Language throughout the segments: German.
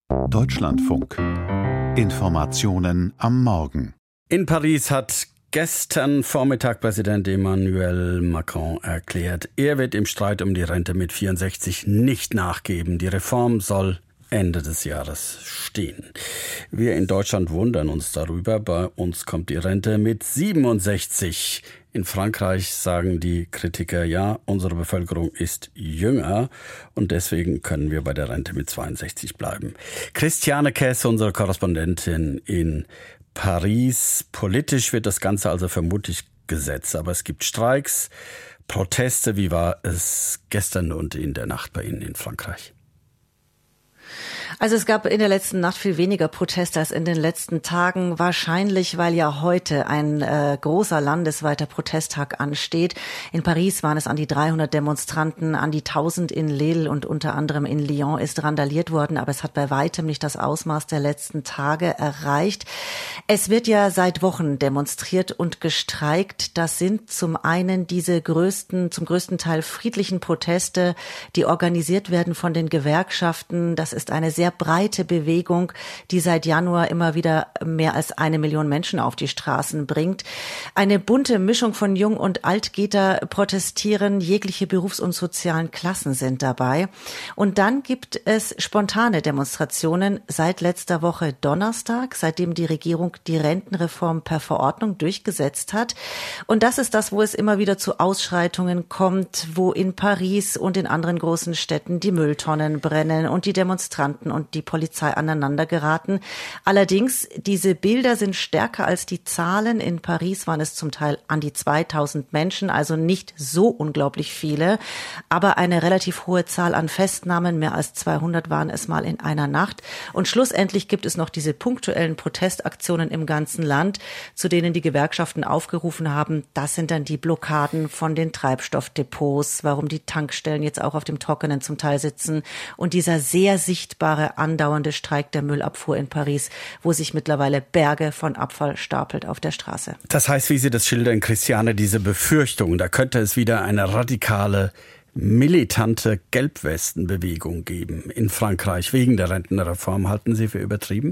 Deutschlandfunk. Informationen am Morgen. In Paris hat gestern Vormittag Präsident Emmanuel Macron erklärt, er wird im Streit um die Rente mit 64 nicht nachgeben. Die Reform soll Ende des Jahres stehen. Wir in Deutschland wundern uns darüber. Bei uns kommt die Rente mit 67. In Frankreich sagen die Kritiker, ja, unsere Bevölkerung ist jünger und deswegen können wir bei der Rente mit 62 bleiben. Christiane Käs, unsere Korrespondentin in Paris. Politisch wird das Ganze also vermutlich gesetzt, aber es gibt Streiks, Proteste. Wie war es gestern und in der Nacht bei Ihnen in Frankreich? Also es gab in der letzten Nacht viel weniger Proteste als in den letzten Tagen, wahrscheinlich weil ja heute ein großer landesweiter Protesttag ansteht. In Paris waren es an die 300 Demonstranten, an die 1000 in Lille und unter anderem in Lyon ist randaliert worden, aber es hat bei weitem nicht das Ausmaß der letzten Tage erreicht. Es wird ja seit Wochen demonstriert und gestreikt. Das sind zum einen diese zum größten Teil friedlichen Proteste, die organisiert werden von den Gewerkschaften. Das ist eine sehr breite Bewegung, die seit Januar immer wieder mehr als 1 Million Menschen auf die Straßen bringt. Eine bunte Mischung von Jung und Alt geht da protestieren. Jegliche Berufs- und sozialen Klassen sind dabei. Und dann gibt es spontane Demonstrationen seit letzter Woche Donnerstag, seitdem die Regierung die Rentenreform per Verordnung durchgesetzt hat. Und das ist das, wo es immer wieder zu Ausschreitungen kommt, wo in Paris und in anderen großen Städten die Mülltonnen brennen und die Demonstranten und die Polizei aneinander geraten. Allerdings, diese Bilder sind stärker als die Zahlen. In Paris waren es zum Teil an die 2000 Menschen, also nicht so unglaublich viele, aber eine relativ hohe Zahl an Festnahmen. Mehr als 200 waren es mal in einer Nacht. Und schlussendlich gibt es noch diese punktuellen Protestaktionen im ganzen Land, zu denen die Gewerkschaften aufgerufen haben. Das sind dann die Blockaden von den Treibstoffdepots, warum die Tankstellen jetzt auch auf dem Trockenen zum Teil sitzen und dieser sehr sichtbare andauernde Streik der Müllabfuhr in Paris, wo sich mittlerweile Berge von Abfall stapelt auf der Straße. Das heißt, wie Sie das schildern, Christiane, diese Befürchtung, da könnte es wieder eine radikale, militante Gelbwestenbewegung geben in Frankreich wegen der Rentenreform. Halten Sie für übertrieben?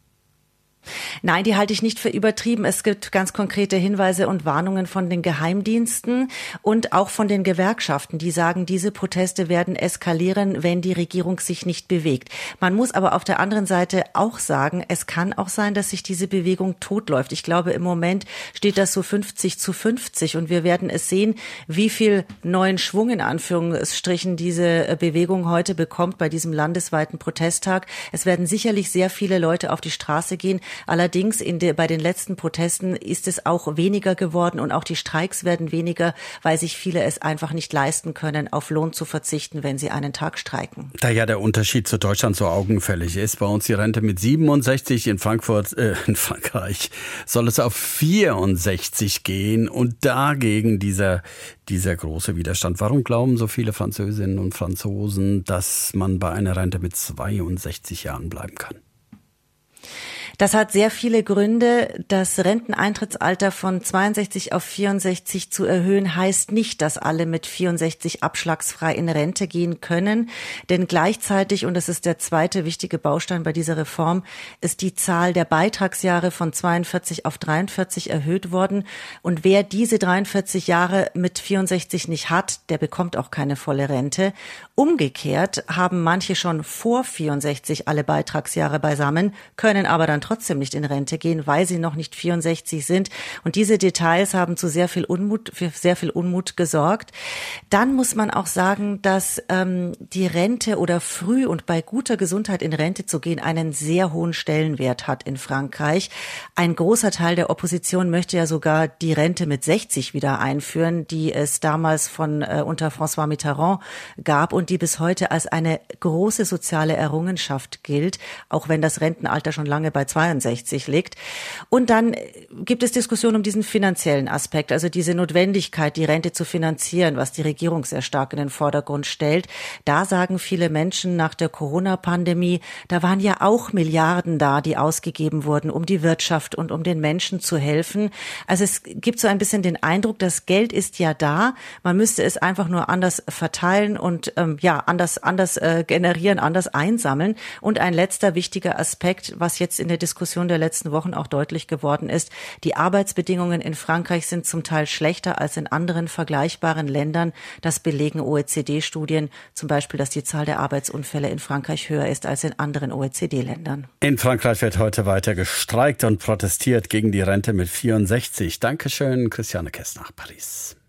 Nein, die halte ich nicht für übertrieben. Es gibt ganz konkrete Hinweise und Warnungen von den Geheimdiensten und auch von den Gewerkschaften, die sagen, diese Proteste werden eskalieren, wenn die Regierung sich nicht bewegt. Man muss aber auf der anderen Seite auch sagen, es kann auch sein, dass sich diese Bewegung totläuft. Ich glaube, im Moment steht das so 50-50 und wir werden es sehen, wie viel neuen Schwung in Anführungsstrichen diese Bewegung heute bekommt bei diesem landesweiten Protesttag. Es werden sicherlich sehr viele Leute auf die Straße gehen. Allerdings bei den letzten Protesten ist es auch weniger geworden und auch die Streiks werden weniger, weil sich viele es einfach nicht leisten können, auf Lohn zu verzichten, wenn sie einen Tag streiken. Da ja der Unterschied zu Deutschland so augenfällig ist, bei uns die Rente mit 67, in Frankreich soll es auf 64 gehen und dagegen dieser große Widerstand. Warum glauben so viele Französinnen und Franzosen, dass man bei einer Rente mit 62 Jahren bleiben kann? Das hat sehr viele Gründe. Das Renteneintrittsalter von 62 auf 64 zu erhöhen, heißt nicht, dass alle mit 64 abschlagsfrei in Rente gehen können. Denn gleichzeitig, und das ist der zweite wichtige Baustein bei dieser Reform, ist die Zahl der Beitragsjahre von 42 auf 43 erhöht worden. Und wer diese 43 Jahre mit 64 nicht hat, der bekommt auch keine volle Rente. Umgekehrt haben manche schon vor 64 alle Beitragsjahre beisammen, können aber dann trotzdem nicht in Rente gehen, weil sie noch nicht 64 sind. Und diese Details haben für sehr viel Unmut gesorgt. Dann muss man auch sagen, dass die Rente oder früh und bei guter Gesundheit in Rente zu gehen einen sehr hohen Stellenwert hat in Frankreich. Ein großer Teil der Opposition möchte ja sogar die Rente mit 60 wieder einführen, die es damals unter François Mitterrand gab und die bis heute als eine große soziale Errungenschaft gilt, auch wenn das Rentenalter schon lange bei 62 liegt. Und dann gibt es Diskussionen um diesen finanziellen Aspekt, also diese Notwendigkeit, die Rente zu finanzieren, was die Regierung sehr stark in den Vordergrund stellt. Da sagen viele Menschen nach der Corona-Pandemie, da waren ja auch Milliarden da, die ausgegeben wurden, um die Wirtschaft und um den Menschen zu helfen. Also es gibt so ein bisschen den Eindruck, das Geld ist ja da, man müsste es einfach nur anders verteilen und anders generieren, anders einsammeln. Und ein letzter wichtiger Aspekt, was jetzt in der Diskussion der letzten Wochen auch deutlich geworden ist, die Arbeitsbedingungen in Frankreich sind zum Teil schlechter als in anderen vergleichbaren Ländern. Das belegen OECD-Studien, zum Beispiel, dass die Zahl der Arbeitsunfälle in Frankreich höher ist als in anderen OECD-Ländern. In Frankreich wird heute weiter gestreikt und protestiert gegen die Rente mit 64. Dankeschön, Christiane Kess nach Paris.